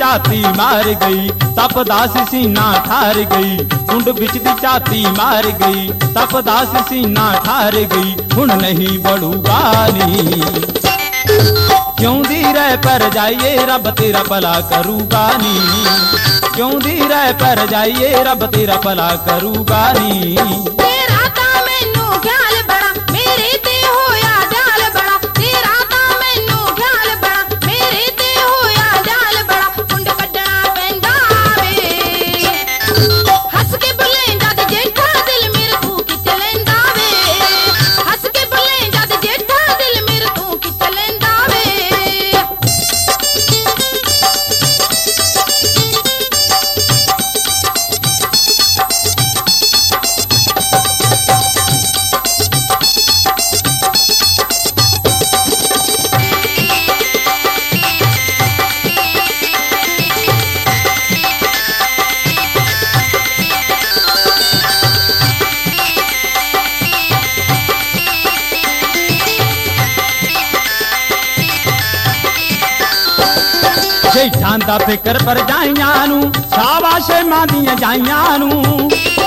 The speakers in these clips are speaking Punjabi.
ਝਾਤੀ ਮਾਰ ਗਈ, ਤਪਦਾ ਸੀ ਸੀਨਾ ਠਾਰ ਗਈ। ਕੁੰਡ ਵਿੱਚ ਦੀ ਝਾਤੀ ਮਾਰ ਗਈ, ਤਪਦਾ ਸੀ ਸੀਨਾ ਠਾਰ ਗਈ। ਹੁਣ ਨਹੀਂ ਬੜੂਗਾ ਨੀ, ਜਿਉਂਦੀ ਰਹਿ ਪਰ ਜਾਈਏ ਰੱਬ ਤੇਰਾ ਭਲਾ ਕਰੂਗਾ ਨੀ। ਜਿਉਂਦੀ ਰਹਿ ਪਰ ਜਾਈਏ ਰੱਬ ਤੇਰਾ ਭਲਾ ਕਰੂਗਾ ਨੀ। ਤੇਰਾ ਤਾਂ ਮੈਨੂੰ ਖਿਆਲ ਬੜਾ, ਮੇਰੇ ਤੇ ਹੋਇਆ ਜਾਲ ਬੜਾ। ਤੇਰਾ ਤਾਂ ਮੈਨੂੰ ਖਿਆਲ ਬੜਾ, ਮੇਰੇ ਤੇ ਹੋਇਆ ਜਾਲ ਬੜਾ। ਕੁੰਡ ਕੱਢਣਾ ਪੈਂਦਾ ਵੇ, ਹੱਸ ਕੇ ਬੁਲੇ ਜਦ ਜੇਠਾ ਦਿਲ ਮੇਰਾ ਤੂੰ ਖਿੱਚ ਲੈਂਦਾ ਵੇ। ਹੱਸ ਕੇ ਬੁਲੇ ਜਦ ਜੇਠਾ ਦਿਲ ਮੇਰਾ ਤੂੰ ਖਿੱਚ ਲੈਂਦਾ ਵੇ। ਜੇਠਾਂ ਦਾ ਫਿਕਰ ਭਰਜਾਈਆਂ ਨੂੰ, ਸ਼ਾਬਾਸ਼ੇ ਮਾਂ ਦੀਆਂ ਜਾਈਆਂ ਨੂੰ।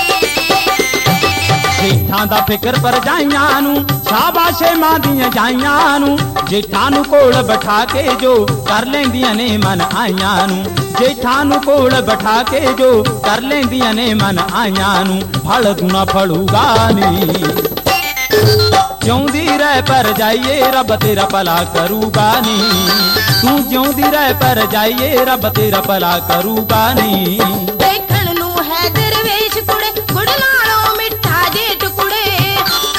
ਜੇਠਾਂ ਦਾ ਫਿਕਰ ਭਰਜਾਈਆਂ ਨੂੰ, ਸ਼ਾਬਾਸ਼ੇ ਮਾਂ ਦੀਆਂ ਜਾਈਆਂ ਨੂੰ। ਜੇਠਾਂ ਨੂੰ ਕੋਲ ਬਿਠਾ ਕੇ ਜੋ ਕਰ ਲੈਂਦੀਆਂ ਨੇ ਮਨ ਆਈਆਂ ਨੂੰ। ਜੇਠਾਂ ਨੂੰ ਕੋਲ ਬਿਠਾ ਕੇ ਜੋ ਕਰ ਲੈਂਦੀਆਂ ਨੇ ਮਨ ਆਈਆਂ ਨੂੰ। ਫਲ ਗੁਣਾ ਫੜੂਗਾ ਨੀ, ਜਿਉਂਦੀ ਰਹਿ ਪਰ ਜਾਈਏ ਰੱਬ ਤੇਰਾ ਭਲਾ ਕਰੂਗਾ ਨੀ। ਤੂੰ ਜਿਉਂਦੀ ਰਹਿ ਪਰ ਜਾਈਏ ਰੱਬ ਤੇਰਾ ਭਲਾ ਕਰੂਗਾ ਨੀ। ਦੇਖਣ ਨੂੰ ਹੈ ਦਰਵੇਸ਼ ਕੁੜੇ, ਗੁੜ ਨਾਲੋਂ ਮਿੱਠਾ ਜੇਠ ਕੁੜੇ।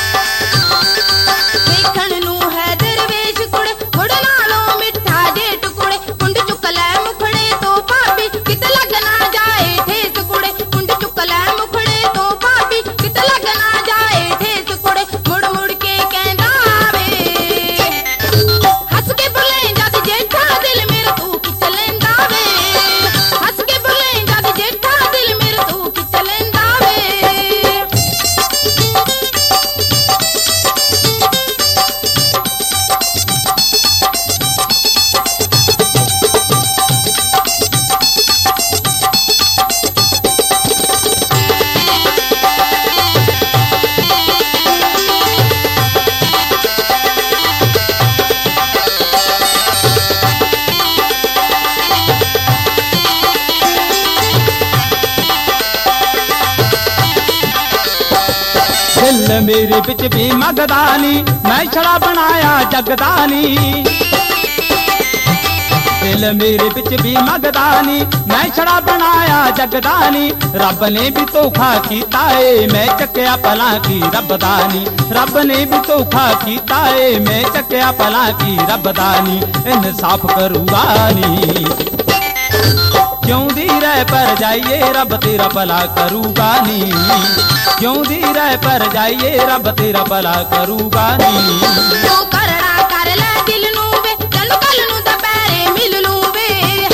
ਦੇਖਣ ਨੂੰ ਹੈ ਦਰਵੇਸ਼ ਕੁੜੇ, ਗੁੜ ਨਾਲੋਂ ਮਿੱਠਾ ਜੇਠ ਕੁੜੇ। ਕੁੰਡ ਚੁੱਕ ਲੈ ਮੁਖੜੇ ਤੋਂ ਭਾਬੀ, ਕਿਤੇ ਲੱਗ ਨਾ ਜਾਏ ਠੇਸ ਕੁੜੇ। ਕੁੰਡ ਚੁੱਕ ਲੈ ਮੁਖੜੇ ਤੋਂ ਭਾਬੀ, ਕਿਤੇ ਲੱਗ ਨਾ ਜਾਏ ਠੇਸ ਕੁੜੇ। ਮੁੜ ਮੁੜ ਕੇ ਕਹਿੰਦਾ ਵੇ, ਹੱਸ ਕੇ ਬੁਲੇ ਜਦ ਜੇਠਾ ਦਿਲ ਮੇਰਾ ਤੂੰ ਖਿੱਚ ਲੈਂਦਾ ਵੇ। ਹੱਸ ਕੇ ਬੁਲੇ ਜਦ ਜੇਠਾ ਦਿਲ ਮੇਰਾ ਤੂੰ ਖਿੱਚ ਲੈਂਦਾ ਵੇ। ਦਿਲ ਮੇਰੇ ਵਿੱਚ ਵੀ ਮੰਗਦਾ ਨੀ, ਮੈਂ ਛੜਾ ਬਣਾਇਆ ਜਗਦਾ ਨੀ। ਦਿਲ ਮੇਰੇ ਵਿੱਚ ਵੀ ਮੰਗਦਾ ਨੀ, ਮੈਂ ਛੜਾ ਬਣਾਇਆ ਜਗਦਾ ਨੀ। ਰੱਬ ਨੇ ਵੀ ਧੋਖਾ ਕੀਤਾ ਏ, ਮੈਂ ਚੱਕਿਆ ਭਲਾ ਕੀ ਰੱਬ ਦਾ ਨੀ। ਰੱਬ ਨੇ ਵੀ ਧੋਖਾ ਕੀਤਾ ਏ, ਮੈਂ ਚੱਕਿਆ ਭਲਾ ਕੀ ਰੱਬ ਦਾ ਨੀ। ਇਨਸਾਫ ਕਰੂਗਾ ਨੀ, ਜਿਉਂਦੀ ਰਹਿ ਪਰ ਜਾਈਏ ਰੱਬ ਤੇਰਾ ਭਲਾ ਕਰੂਗਾ ਨੀ। ਜਿਉਂਦੀ ਰਹਿ ਪਰ ਜਾਈਏ ਰੱਬ ਤੇਰਾ ਭਲਾ ਕਰੂਗਾ ਨੀ। ਤੂੰ ਕਰੜਾ ਕਰ ਲੈ ਦਿਲ ਨੂੰ ਵੇ, ਤੈਨੂੰ ਕੱਲ ਨੂੰ ਦੁਪਹਿਰੇ ਮਿਲ ਲੂੰ ਵੇ।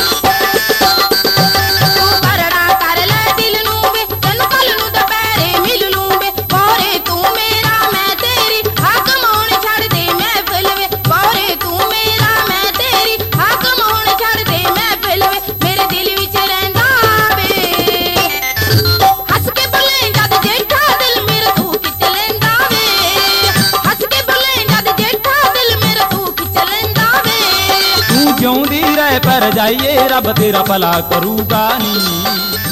ਤੂੰ ਕਰੜਾ ਕਰ ਲੈ ਦਿਲ ਨੂੰ ਵੇ, ਤੈਨੂੰ ਕੱਲ ਨੂੰ ਦੁਪਹਿਰੇ ਮਿਲ ਲੂੰ ਵੇ। ਬੋਰੇ ਤੂੰ ਮੇਰਾ ਮੈਂ ਤੇਰੀ, ਹਾਕਮ ਹੋਣ ਛੱਡ ਦੇ ਮਹਿਫਿਲ ਵੇ। ਬੋਰੇ ਤੂੰ ਮੇਰਾ ਮੈਂ ਤੇਰੀ, ਹਾਕਮ ਹੋਣ ਛੱਡ ਦੇ ਮਹਿਫਿਲ ਵੇ। ਮੇਰੇ ਦਿਲ ਵਿੱਚ ਰਹਿੰਦਾ ਵੇ, ਹੱਸ ਕੇ ਬੁਲੇ ਜਦ ਜੇਠਾ ਦਿਲ ਮੇਰਾ ਤੂੰ ਖਿੱਚ ਲੈਂਦਾ ਵੇ। ਹੱਸ ਕੇ ਬੁਲੇ ਜਦ ਜੇਠਾ ਦਿਲ ਮੇਰਾ ਤੂੰ ਖਿੱਚ ਲੈਂਦਾ ਵੇ। ਤੂੰ ਜਿਉਂਦੀ ਰਹਿ ਪਰ ਜਾਈਏ ਰੱਬ ਤੇਰਾ ਭਲਾ ਕਰੂਗਾ ਨੀ।